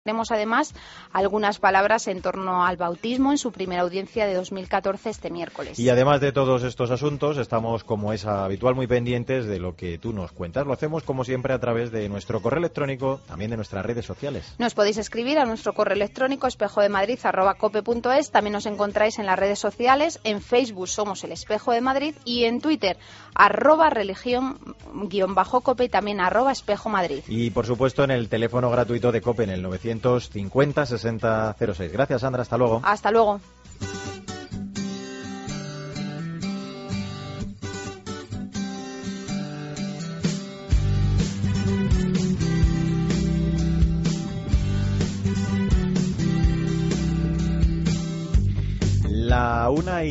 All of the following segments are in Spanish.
Tenemos además algunas palabras en torno al bautismo en su primera audiencia de 2014 este miércoles. Y además de todos estos asuntos, estamos, como es habitual, muy pendientes de lo que tú nos cuentas. Lo hacemos, como siempre, a través de nuestro correo electrónico, también de nuestras redes sociales. Nos podéis escribir a nuestro correo electrónico espejodemadrid@cope.es. También nos encontráis en las redes sociales. En Facebook somos El Espejo de Madrid y en Twitter @religión_cope y también @espejomadrid. Y, por supuesto, en el teléfono gratuito de COPE, en el 950 60 06. Gracias, Sandra. Hasta luego. Hasta luego. La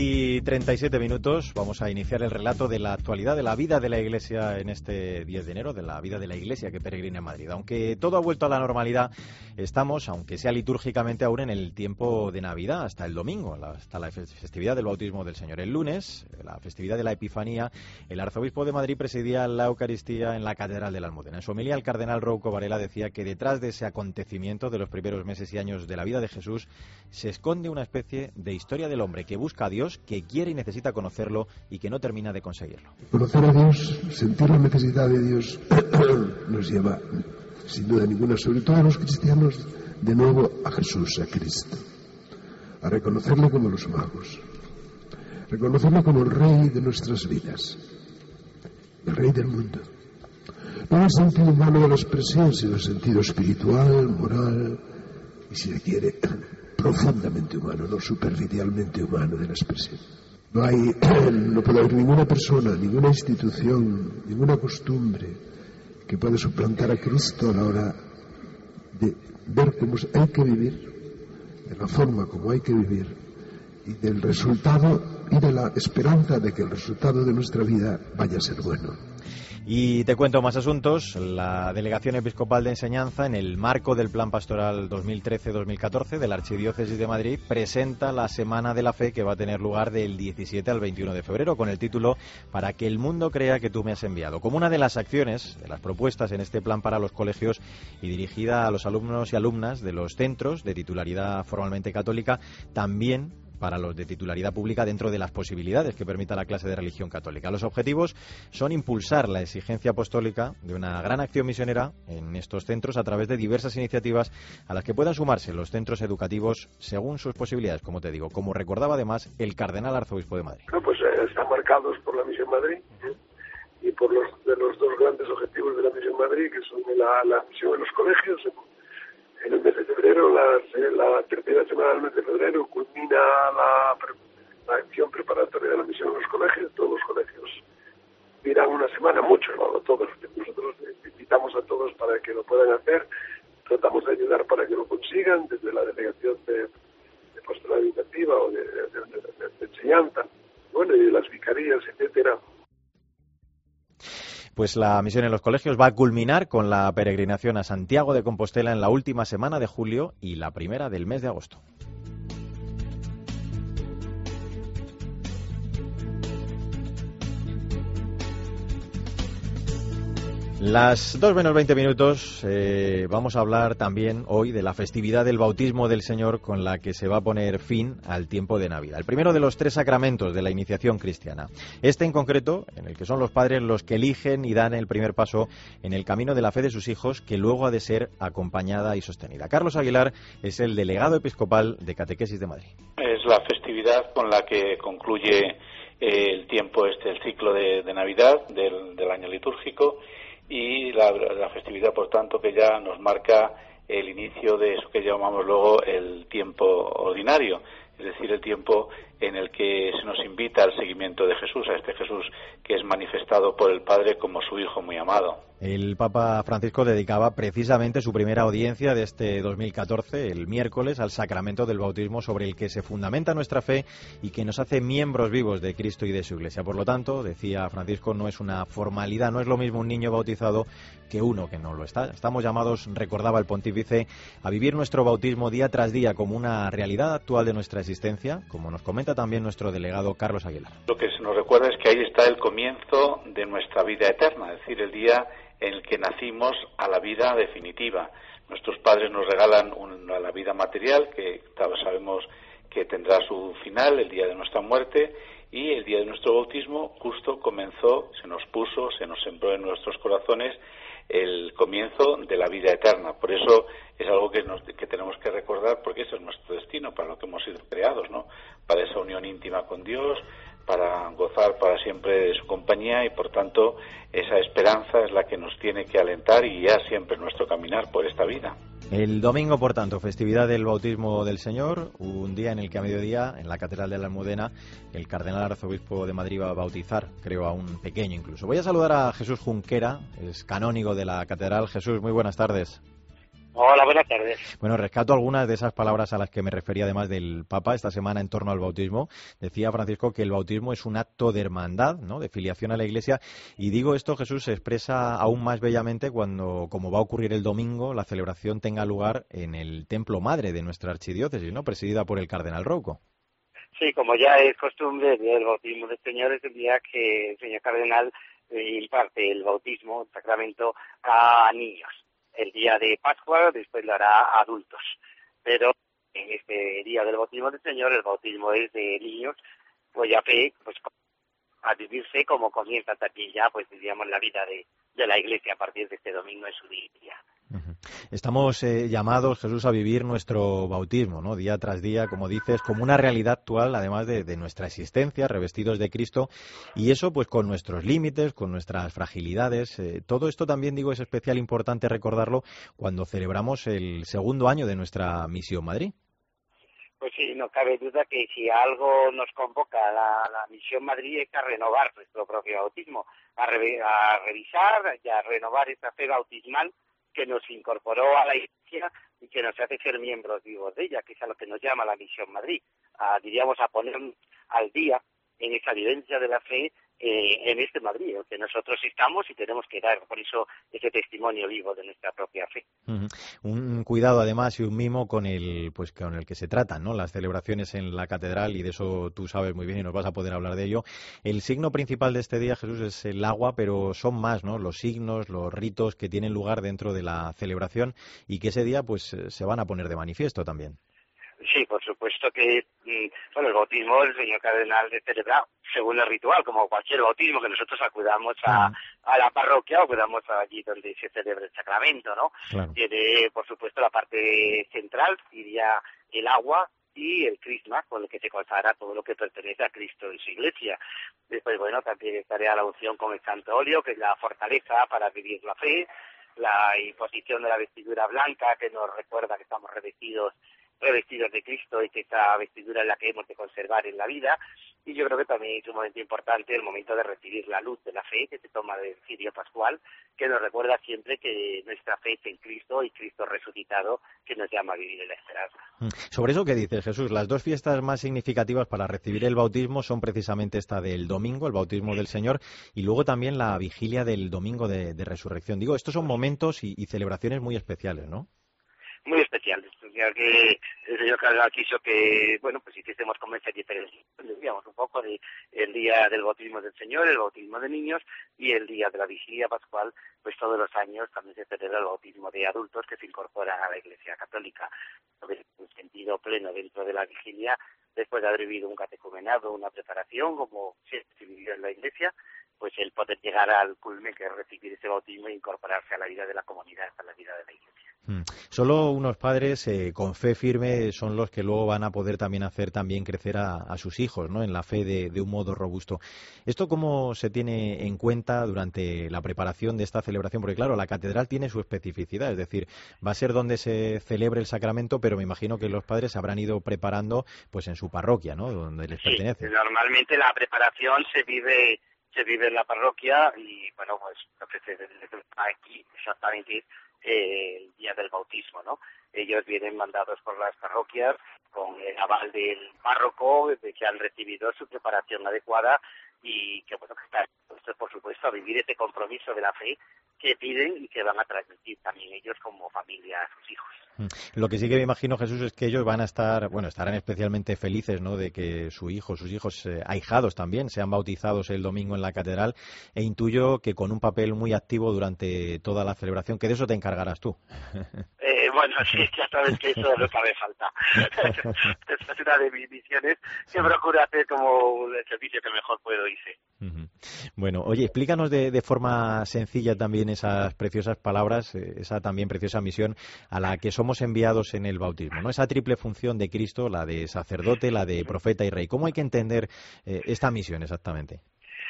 1:37, vamos a iniciar el relato de la actualidad de la vida de la Iglesia en este 10 de enero, de la vida de la Iglesia que peregrina en Madrid. Aunque todo ha vuelto a la normalidad, estamos, aunque sea litúrgicamente, aún en el tiempo de Navidad, hasta el domingo, hasta la festividad del bautismo del Señor. El lunes, la festividad de la Epifanía, el arzobispo de Madrid presidía la Eucaristía en la Catedral de la Almudena. En su homilía, el cardenal Rouco Varela decía que detrás de ese acontecimiento de los primeros meses y años de la vida de Jesús se esconde una especie de historia del hombre que busca a Dios, que quiere y necesita conocerlo y que no termina de conseguirlo. Conocer a Dios, sentir la necesidad de Dios, nos lleva, sin duda ninguna, sobre todo a los cristianos, de nuevo a Jesús, a Cristo, a reconocerle como los magos, reconocerle como el Rey de nuestras vidas, el Rey del mundo. No en el sentido humano de la expresión, sino en el sentido espiritual, moral y, si se quiere, profundamente humano, no superficialmente humano de la expresión. No puede haber ninguna persona, ninguna institución, ninguna costumbre que pueda suplantar a Cristo a la hora de ver cómo hay que vivir, de la forma como hay que vivir, y del resultado y de la esperanza de que el resultado de nuestra vida vaya a ser bueno. Y te cuento más asuntos. La Delegación Episcopal de Enseñanza, en el marco del Plan Pastoral 2013-2014 de la Archidiócesis de Madrid, presenta la Semana de la Fe, que va a tener lugar del 17 al 21 de febrero, con el título "Para que el mundo crea que tú me has enviado". Como una de las acciones, de las propuestas en este plan para los colegios y dirigida a los alumnos y alumnas de los centros de titularidad formalmente católica, también para los de titularidad pública, dentro de las posibilidades que permita la clase de religión católica. Los objetivos son impulsar la exigencia apostólica de una gran acción misionera en estos centros a través de diversas iniciativas a las que puedan sumarse los centros educativos según sus posibilidades, como te digo, como recordaba además el cardenal arzobispo de Madrid. Pues están marcados por la Misión Madrid y por los dos grandes objetivos de la Misión Madrid, que son la misión en los colegios. En el mes de febrero, la tercera semana del mes de febrero, culmina la acción preparatoria de la misión en los colegios. Todos los colegios dirán una semana, muchos, no todos. Nosotros invitamos a todos para que lo puedan hacer. Tratamos de ayudar para que lo consigan, desde la delegación de pastoral educativa o de enseñanza, bueno, y de las vicarías, etcétera. Pues la misión en los colegios va a culminar con la peregrinación a Santiago de Compostela en la última semana de julio y la primera del mes de agosto. Las 2:20, vamos a hablar también hoy de la festividad del bautismo del Señor, con la que se va a poner fin al tiempo de Navidad. El primero de los 3 sacramentos de la iniciación cristiana. Este en concreto, en el que son los padres los que eligen y dan el primer paso en el camino de la fe de sus hijos, que luego ha de ser acompañada y sostenida. Carlos Aguilar es el delegado episcopal de Catequesis de Madrid. Es la festividad con la que concluye el tiempo el ciclo de Navidad del año litúrgico, y la festividad, por tanto, que ya nos marca el inicio de eso que llamamos luego el tiempo ordinario, es decir, el tiempo en el que se nos invita al seguimiento de Jesús, a este Jesús que es manifestado por el Padre como su Hijo muy amado. El Papa Francisco dedicaba precisamente su primera audiencia de este 2014, el miércoles, al sacramento del bautismo, sobre el que se fundamenta nuestra fe y que nos hace miembros vivos de Cristo y de su Iglesia. Por lo tanto, decía Francisco, no es una formalidad, no es lo mismo un niño bautizado que uno que no lo está. Estamos llamados, recordaba el pontífice, a vivir nuestro bautismo día tras día como una realidad actual de nuestra existencia, como nos comenta también nuestro delegado Carlos Aguilar. Lo que se nos recuerda es que ahí está el comienzo de nuestra vida eterna, es decir, el día en el que nacimos a la vida definitiva. Nuestros padres nos regalan la vida material, que sabemos que tendrá su final el día de nuestra muerte, y el día de nuestro bautismo justo comenzó, se nos sembró en nuestros corazones el comienzo de la vida eterna. Por eso es algo que tenemos que recordar, porque ese es nuestro destino, para lo que hemos sido creados, ¿no? Para esa unión íntima con Dios, para gozar para siempre de su compañía, y por tanto esa esperanza es la que nos tiene que alentar y guiar siempre nuestro caminar por esta vida. El domingo, por tanto, festividad del bautismo del Señor, un día en el que a mediodía, en la Catedral de la Almudena, el cardenal arzobispo de Madrid va a bautizar, creo, a un pequeño incluso. Voy a saludar a Jesús Junquera, es canónigo de la Catedral. Jesús, muy buenas tardes. Hola, buenas tardes. Bueno, rescato algunas de esas palabras a las que me refería además del Papa esta semana en torno al bautismo. Decía Francisco que el bautismo es un acto de hermandad, ¿no?, de filiación a la Iglesia. Y digo esto, Jesús, se expresa aún más bellamente cuando, como va a ocurrir el domingo, la celebración tenga lugar en el templo madre de nuestra archidiócesis, ¿no?, presidida por el cardenal Rouco. Sí, como ya es costumbre, el día del bautismo del Señor es el día que el señor cardenal imparte el bautismo, el sacramento, a niños. El día de Pascua después lo hará a adultos, pero en este día del bautismo del Señor el bautismo es de niños, cuya fe pues a vivirse como comienza también ya, pues diríamos, la vida de la Iglesia a partir de este domingo en su día. Estamos llamados, Jesús, a vivir nuestro bautismo, ¿no?, día tras día, como dices, como una realidad actual, además de nuestra existencia, revestidos de Cristo, y eso pues con nuestros límites, con nuestras fragilidades. Todo esto también, digo, es especial importante recordarlo cuando celebramos el segundo año de nuestra Misión Madrid. Pues sí, no cabe duda que si algo nos convoca a la Misión Madrid es a renovar nuestro propio bautismo, a revisar y a renovar esta fe bautismal que nos incorporó a la Iglesia y que nos hace ser miembros vivos de ella, que es a lo que nos llama la Misión Madrid, diríamos, a poner al día en esa vivencia de la fe en este Madrid, en que nosotros estamos y tenemos que dar, por eso, ese testimonio vivo de nuestra propia fe. Un cuidado, además, y un mimo con el que se tratan, ¿no?, las celebraciones en la catedral, y de eso tú sabes muy bien y nos vas a poder hablar de ello. El signo principal de este día, Jesús, es el agua, pero son más, ¿no?, los signos, los ritos que tienen lugar dentro de la celebración y que ese día pues se van a poner de manifiesto también. Sí, por supuesto que, el bautismo el señor cardenal de celebrar según el ritual, como cualquier bautismo, que nosotros acudamos a la parroquia o acudamos allí donde se celebra el sacramento, ¿no? Claro. Tiene, por supuesto, la parte central, diría, el agua y el crisma, con el que se consagra todo lo que pertenece a Cristo en su Iglesia. Después, bueno, también estaría la unción con el santo óleo, que es la fortaleza para vivir la fe, la imposición de la vestidura blanca, que nos recuerda que estamos revestidos de Cristo y que esta vestidura es la que hemos de conservar en la vida. Y yo creo que también es un momento importante el momento de recibir la luz de la fe que se toma del cirio pascual, que nos recuerda siempre que nuestra fe es en Cristo y Cristo resucitado, que nos llama a vivir en la esperanza. Sobre eso que dices, Jesús, las dos fiestas más significativas para recibir el bautismo son precisamente esta del domingo, el bautismo del Señor, y luego también la vigilia del domingo de resurrección. Digo, estos son momentos y celebraciones muy especiales, ¿no? Muy especiales, ya que el señor cardenal quiso que, bueno, pues hiciésemos como esa diferencia, digamos, un poco de el día del bautismo del Señor, el bautismo de niños, y el día de la vigilia pascual, pues todos los años también se celebra el bautismo de adultos que se incorporan a la Iglesia Católica. En un sentido pleno dentro de la vigilia, después de haber vivido un catecumenado, una preparación, como se vivió en la Iglesia, pues el poder llegar al culmen, que es recibir ese bautismo e incorporarse a la vida de la comunidad, a la vida de la Iglesia. Solo unos padres con fe firme son los que luego van a poder también hacer crecer a sus hijos, ¿no?, en la fe de un modo robusto. ¿Esto cómo se tiene en cuenta durante la preparación de esta celebración? Porque claro, la catedral tiene su especificidad, es decir, va a ser donde se celebre el sacramento, pero me imagino que los padres se habrán ido preparando pues en su parroquia, ¿no?, donde les pertenece. Sí, normalmente la preparación se vive en la parroquia y, bueno, pues lo que se aquí exactamente el día del bautismo, ¿no? Ellos vienen mandados por las parroquias con el aval del párroco de que han recibido su preparación adecuada y que, bueno, que están dispuestos, por supuesto, a vivir ese compromiso de la fe que piden y que van a transmitir también ellos como familia a sus hijos. Lo que sí que me imagino, Jesús, es que ellos van a estarán especialmente felices, ¿no?, de que sus hijos ahijados también sean bautizados el domingo en la catedral, e intuyo que con un papel muy activo durante toda la celebración, que de eso te encargarás tú. bueno, sí, ya sabes que eso no cabe falta. Esta es una de mis misiones que procuro hacer como el servicio que mejor puedo, hice. Bueno, oye, explícanos de forma sencilla también esas preciosas palabras, esa también preciosa misión a la que somos enviados en el bautismo, ¿no? Esa triple función de Cristo, la de sacerdote, la de profeta y rey. ¿Cómo hay que entender esta misión exactamente?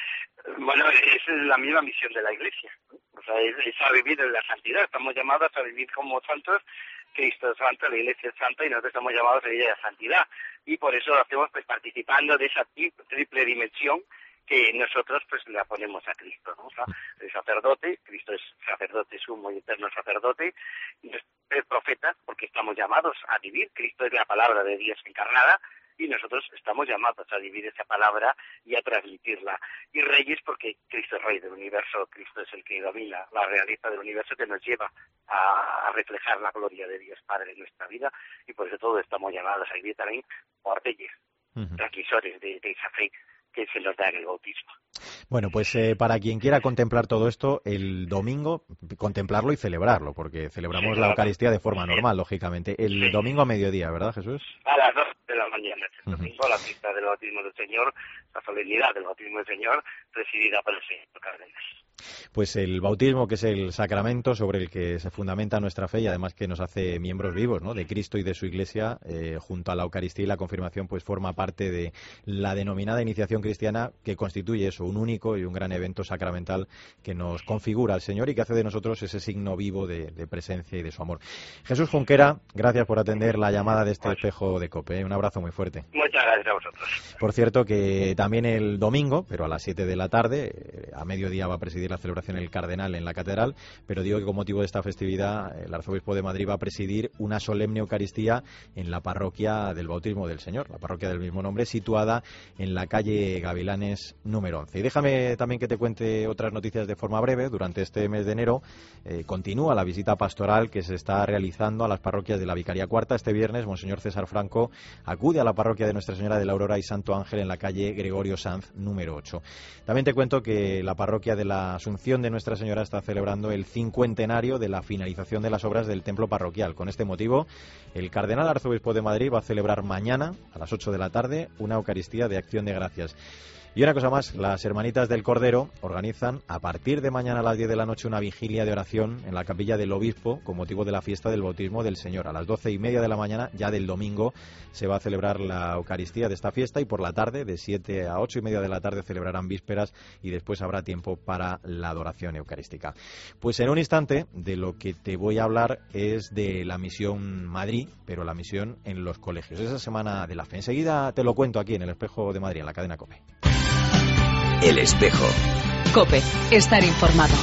Bueno, es la misma misión de la Iglesia, ¿no? O sea, es a vivir en la santidad. Estamos llamados a vivir como santos. Cristo es santo, la Iglesia es santa y nosotros estamos llamados a vivir en la santidad. Y por eso lo hacemos pues participando de esa triple dimensión que nosotros pues la ponemos a Cristo, ¿no? O sea, el sacerdote, Cristo es sacerdote sumo y eterno sacerdote, y es profeta porque estamos llamados a vivir. Cristo es la palabra de Dios encarnada y nosotros estamos llamados a vivir esa palabra y a transmitirla. Y reyes porque Cristo es rey del universo, Cristo es el que domina la realidad del universo que nos lleva a reflejar la gloria de Dios Padre en nuestra vida, y por eso todos estamos llamados a vivir también por reyes, transmisores de esa fe que se nos da en el bautismo. Bueno, pues para quien quiera contemplar todo esto, el domingo, contemplarlo y celebrarlo, porque celebramos la Eucaristía de forma normal, lógicamente. El domingo a mediodía, ¿verdad, Jesús? A las 2 de la mañana, el domingo, la fiesta del bautismo del Señor, la solemnidad del bautismo del Señor, presidida por el señor Cárdenas. Pues el bautismo, que es el sacramento sobre el que se fundamenta nuestra fe y además que nos hace miembros vivos, ¿no?, de Cristo y de su Iglesia, junto a la Eucaristía y la confirmación, pues forma parte de la denominada iniciación cristiana, que constituye eso, un único y un gran evento sacramental que nos configura al Señor y que hace de nosotros ese signo vivo de presencia y de su amor. Jesús Junquera, gracias por atender la llamada de este espejo de COPE. Un abrazo muy fuerte. Muchas gracias a vosotros. Por cierto, que también el domingo, pero a las 7 de la tarde, a mediodía va a presidir la celebración el cardenal en la catedral, pero digo que con motivo de esta festividad el arzobispo de Madrid va a presidir una solemne Eucaristía en la parroquia del Bautismo del Señor, la parroquia del mismo nombre, situada en la calle Gavilanes número 11. Y déjame también que te cuente otras noticias de forma breve. Durante este mes de enero continúa la visita pastoral que se está realizando a las parroquias de la Vicaría Cuarta. Este viernes, Monseñor César Franco acude a la parroquia de Nuestra Señora de la Aurora y Santo Ángel en la calle Gregorio Sanz número 8. También te cuento que la parroquia de la Asunción de Nuestra Señora está celebrando el 50º de la finalización de las obras del templo parroquial. Con este motivo, el cardenal arzobispo de Madrid va a celebrar mañana a las 8 de la tarde una Eucaristía de Acción de Gracias. Y una cosa más, las Hermanitas del Cordero organizan a partir de mañana a las 10 de la noche una vigilia de oración en la capilla del Obispo con motivo de la fiesta del bautismo del Señor. A las 12:30 de la mañana, ya del domingo, se va a celebrar la Eucaristía de esta fiesta y por la tarde, de 7 a 8:30 de la tarde, celebrarán vísperas y después habrá tiempo para la adoración eucarística. Pues en un instante de lo que te voy a hablar es de la misión Madrid, pero la misión en los colegios. Esa semana de la fe. Enseguida te lo cuento aquí en el Espejo de Madrid, en la cadena COPE. El Espejo. COPE. Estar informado.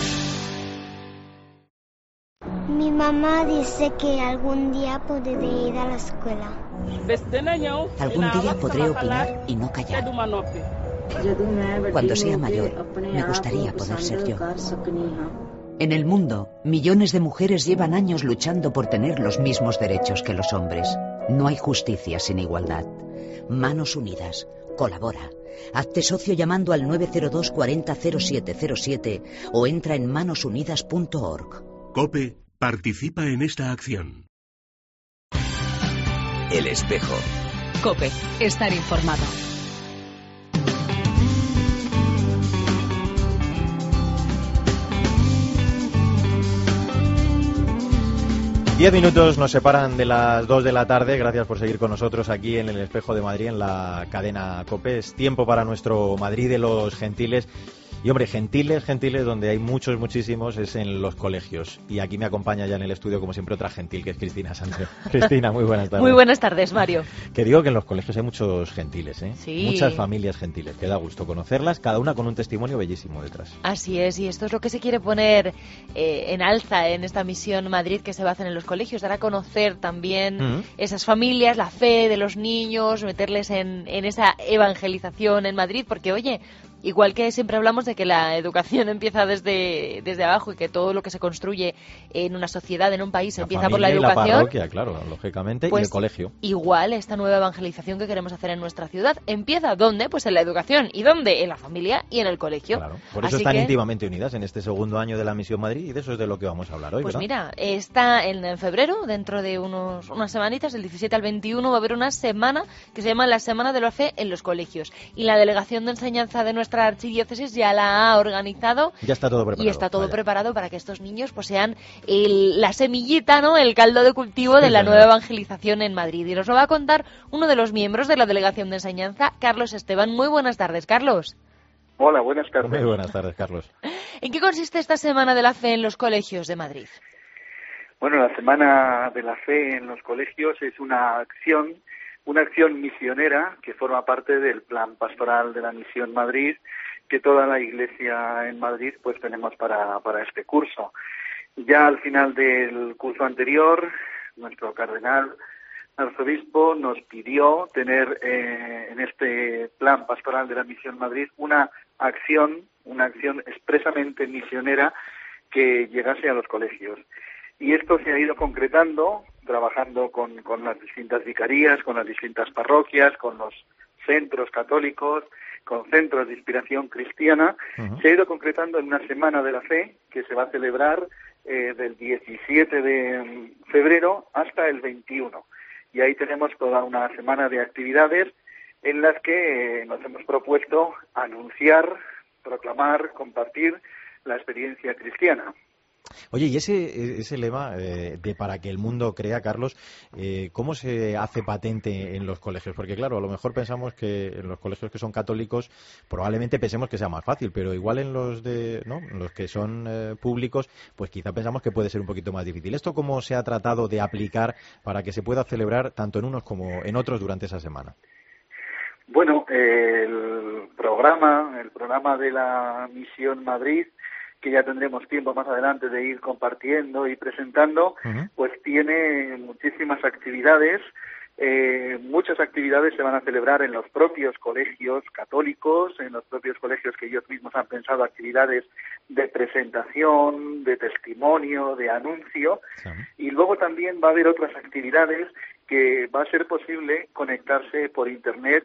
Mi mamá dice que algún día podré ir a la escuela. Algún día podré opinar y no callar. Cuando sea mayor, me gustaría poder ser yo. En el mundo, millones de mujeres llevan años luchando por tener los mismos derechos que los hombres. No hay justicia sin igualdad. Manos Unidas. Colabora. Hazte socio llamando al 902 40 0707 o entra en manosunidas.org. COPE participa en esta acción. El Espejo. COPE. Estar informado. Diez minutos nos separan de las 2 de la tarde. Gracias por seguir con nosotros aquí en el Espejo de Madrid, en la cadena COPE. Es tiempo para nuestro Madrid de los gentiles. Y hombre, gentiles, donde hay muchísimos, es en los colegios. Y aquí me acompaña ya en el estudio, como siempre, otra gentil, que es Cristina Sánchez. Cristina, muy buenas tardes. Muy buenas tardes, Mario. Que digo que en los colegios hay muchos gentiles, ¿eh? Sí. Muchas familias gentiles, que da gusto conocerlas, cada una con un testimonio bellísimo detrás. Así es, y esto es lo que se quiere poner en alza en esta misión Madrid que se va a hacer en los colegios, dar a conocer también esas familias, la fe de los niños, meterles en esa evangelización en Madrid, porque oye, Igual que siempre hablamos de que la educación empieza desde abajo y que todo lo que se construye en una sociedad, en un país, empieza por la educación. La parroquia, claro, lógicamente, pues y el colegio. Igual esta nueva evangelización que queremos hacer en nuestra ciudad empieza ¿dónde? Pues en la educación. ¿Y dónde? En la familia y en el colegio. Claro. Por eso están íntimamente unidas en este segundo año de la Misión Madrid y de eso es de lo que vamos a hablar hoy, pues ¿verdad? Mira, está en febrero, dentro de unas semanitas, del 17 al 21, va a haber una semana que se llama la Semana de la Fe en los colegios. Y la Delegación de Enseñanza de nuestra archidiócesis ya la ha organizado. Ya está todo preparado. Y está todo preparado para que estos niños pues sean la semillita, ¿no? El caldo de cultivo de la nueva evangelización en Madrid. Y nos lo va a contar uno de los miembros de la Delegación de Enseñanza, Carlos Esteban. Muy buenas tardes, Carlos. Hola, buenas tardes. Muy buenas tardes, Carlos. ¿En qué consiste esta Semana de la Fe en los colegios de Madrid? Bueno, la Semana de la Fe en los colegios es una acción misionera que forma parte del plan pastoral de la Misión Madrid, que toda la Iglesia en Madrid pues tenemos para este curso. Ya al final del curso anterior, nuestro cardenal arzobispo nos pidió tener en este plan pastoral de la Misión Madrid una acción expresamente misionera que llegase a los colegios. Y esto se ha ido concretando, trabajando con las distintas vicarías, con las distintas parroquias, con los centros católicos, con centros de inspiración cristiana. Se ha ido concretando en una Semana de la Fe que se va a celebrar del 17 de febrero hasta el 21. Y ahí tenemos toda una semana de actividades en las que nos hemos propuesto anunciar, proclamar, compartir la experiencia cristiana. Oye, y ese lema de para que el mundo crea, Carlos, ¿cómo se hace patente en los colegios? Porque claro, a lo mejor pensamos que en los colegios que son católicos probablemente pensemos que sea más fácil, pero igual en los en los que son públicos, pues quizá pensamos que puede ser un poquito más difícil. ¿Esto cómo se ha tratado de aplicar para que se pueda celebrar tanto en unos como en otros durante esa semana? Bueno, el programa de la Misión Madrid, que ya tendremos tiempo más adelante de ir compartiendo y presentando, pues tiene muchísimas actividades. Muchas actividades se van a celebrar en los propios colegios católicos, en los propios colegios que ellos mismos han pensado actividades de presentación, de testimonio, de anuncio, y luego también va a haber otras actividades que va a ser posible conectarse por Internet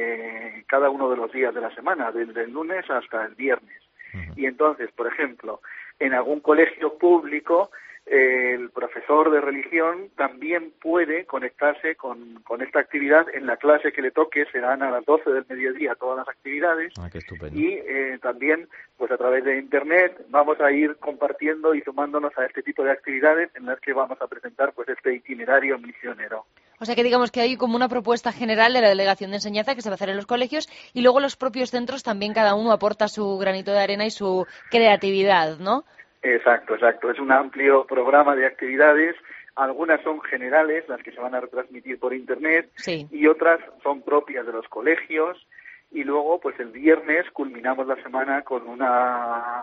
cada uno de los días de la semana, desde el lunes hasta el viernes. Y entonces, por ejemplo, en algún colegio público, el profesor de religión también puede conectarse con esta actividad en la clase que le toque. Serán a las 12 del mediodía todas las actividades. Qué estupendo. Y también, pues a través de Internet, vamos a ir compartiendo y sumándonos a este tipo de actividades en las que vamos a presentar pues este itinerario misionero. O sea que digamos que hay como una propuesta general de la Delegación de Enseñanza que se va a hacer en los colegios y luego los propios centros también cada uno aporta su granito de arena y su creatividad, ¿no? Exacto. Es un amplio programa de actividades. Algunas son generales, las que se van a retransmitir por Internet, y otras son propias de los colegios. Y luego, pues el viernes culminamos la semana con una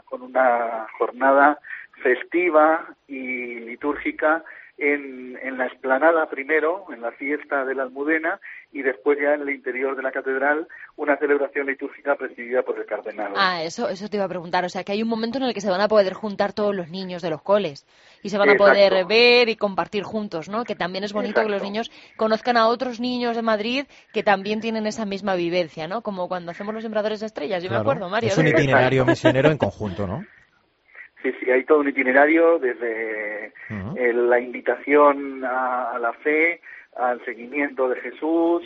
jornada festiva y litúrgica en la explanada primero, en la fiesta de la Almudena, y después ya en el interior de la catedral una celebración litúrgica presidida por el cardenal. Eso te iba a preguntar, o sea que hay un momento en el que se van a poder juntar todos los niños de los coles y se van a poder ver y compartir juntos, ¿no? Que también es bonito que los niños conozcan a otros niños de Madrid que también tienen esa misma vivencia, ¿no? Como cuando hacemos los Sembradores de Estrellas, yo me acuerdo, Mario. Es un itinerario misionero en conjunto, ¿no? Sí, hay todo un itinerario desde la invitación a la fe, al seguimiento de Jesús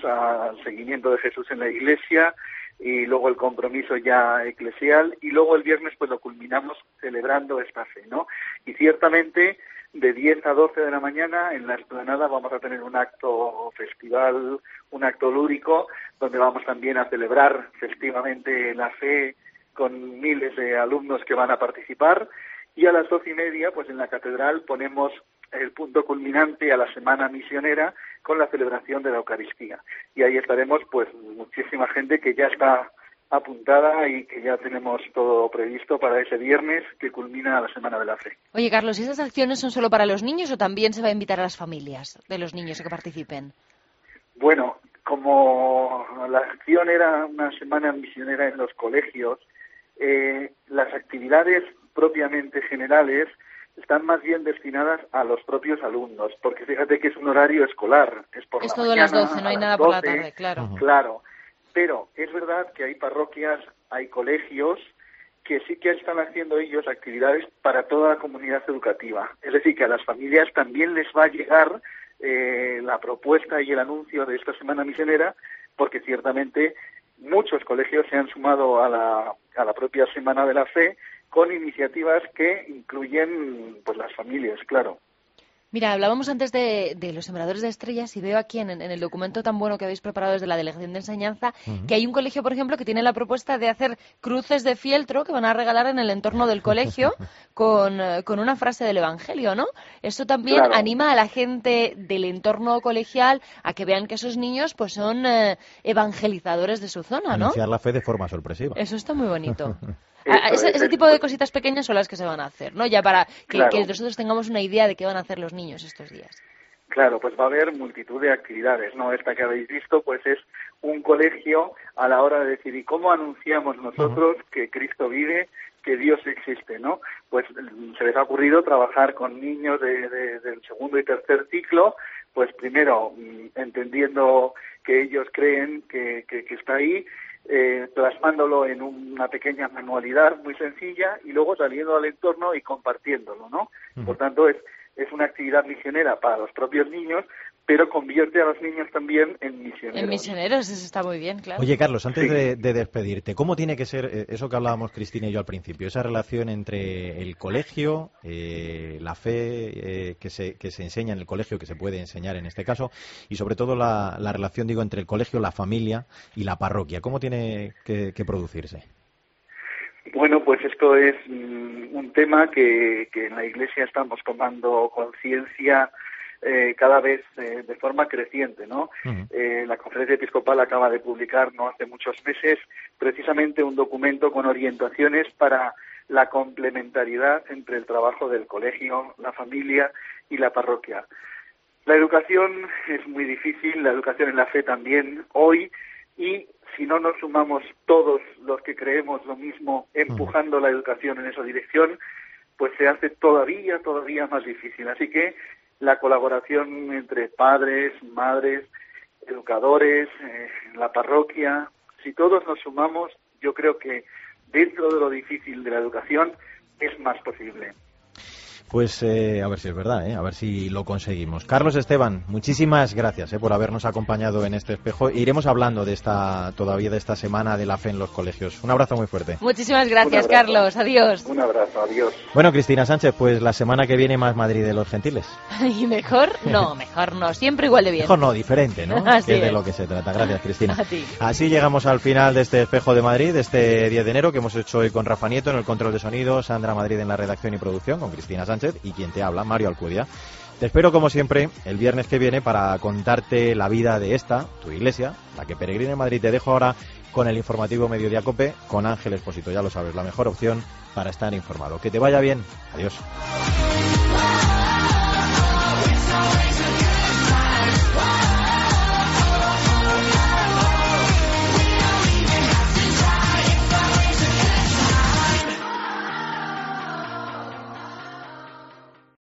en la Iglesia, y luego el compromiso ya eclesial, y luego el viernes pues lo culminamos celebrando esta fe, ¿no? Y ciertamente de 10 a 12 de la mañana en la explanada vamos a tener un acto festival, un acto lúdico, donde vamos también a celebrar festivamente la fe con miles de alumnos que van a participar, y a las 12:30 pues en la catedral ponemos el punto culminante a la semana misionera con la celebración de la Eucaristía. Y ahí estaremos pues muchísima gente que ya está apuntada y que ya tenemos todo previsto para ese viernes que culmina la Semana de la Fe. Oye, Carlos, ¿y esas acciones son solo para los niños o también se va a invitar a las familias de los niños a que participen? Bueno, como la acción era una semana misionera en los colegios, las actividades propiamente generales están más bien destinadas a los propios alumnos, porque fíjate que es un horario escolar, es por la todo mañana, a las 12, no hay nada 12, por la tarde, claro. Claro, pero es verdad que hay parroquias, hay colegios que sí que están haciendo ellos actividades para toda la comunidad educativa. Es decir, que a las familias también les va a llegar la propuesta y el anuncio de esta semana misionera, porque ciertamente muchos colegios se han sumado a la propia Semana de la Fe con iniciativas que incluyen pues las familias, claro. Mira, hablábamos antes de los sembradores de estrellas y veo aquí en el documento tan bueno que habéis preparado desde la Delegación de Enseñanza que hay un colegio, por ejemplo, que tiene la propuesta de hacer cruces de fieltro que van a regalar en el entorno del colegio con una frase del Evangelio, ¿no? Esto también anima a la gente del entorno colegial a que vean que esos niños pues son evangelizadores de su zona, ¿no? Anunciar la fe de forma sorpresiva. Eso está muy bonito. Ese tipo de cositas pequeñas son las que se van a hacer, ¿no? Ya para que nosotros tengamos una idea de qué van a hacer los niños estos días. Claro, pues va a haber multitud de actividades, ¿no? Esta que habéis visto, pues es un colegio a la hora de decir, ¿y cómo anunciamos nosotros que Cristo vive, que Dios existe, ¿no? Pues se les ha ocurrido trabajar con niños del segundo y tercer ciclo, pues primero entendiendo que ellos creen que está ahí, plasmándolo en una pequeña manualidad muy sencilla y luego saliendo al entorno y compartiéndolo, ¿no? Por tanto, es una actividad misionera para los propios niños, pero convierte a los niños también en misioneros. En misioneros, eso está muy bien, claro. Oye, Carlos, antes de despedirte, ¿cómo tiene que ser eso que hablábamos Cristina y yo al principio, esa relación entre el colegio, la fe que se enseña en el colegio, que se puede enseñar en este caso, y sobre todo la relación, digo, entre el colegio, la familia y la parroquia? ¿Cómo tiene que producirse? Bueno, pues esto es un tema que en la Iglesia estamos tomando conciencia cada vez de forma creciente, ¿no? La Conferencia Episcopal acaba de publicar no hace muchos meses precisamente un documento con orientaciones para la complementariedad entre el trabajo del colegio, la familia y la parroquia. La educación es muy difícil, la educación en la fe también hoy, y si no nos sumamos todos los que creemos lo mismo empujando la educación en esa dirección, pues se hace todavía más difícil. Así que la colaboración entre padres, madres, educadores, la parroquia, si todos nos sumamos, yo creo que dentro de lo difícil de la educación es más posible. Pues a ver si es verdad, a ver si lo conseguimos. Carlos Esteban, muchísimas gracias por habernos acompañado en este espejo. Iremos hablando de esta semana de la fe en los colegios. Un abrazo muy fuerte. Muchísimas gracias, Carlos. Adiós. Un abrazo, adiós. Bueno, Cristina Sánchez, pues la semana que viene más Madrid de los gentiles. ¿Y mejor? No, siempre igual de bien. Mejor no, diferente, ¿no? Así que es de lo que se trata. Gracias, Cristina. A ti. Así llegamos al final de este Espejo de Madrid, este 10 de enero que hemos hecho hoy con Rafa Nieto en el control de sonido, Sandra Madrid en la redacción y producción, con Cristina Sánchez y quien te habla, Mario Alcudia. Te espero como siempre el viernes que viene para contarte la vida de tu iglesia, la que peregrina en Madrid. Te dejo ahora con el informativo Mediodía COPE con Ángel Expósito, ya lo sabes, la mejor opción para estar informado. Que te vaya bien. Adiós.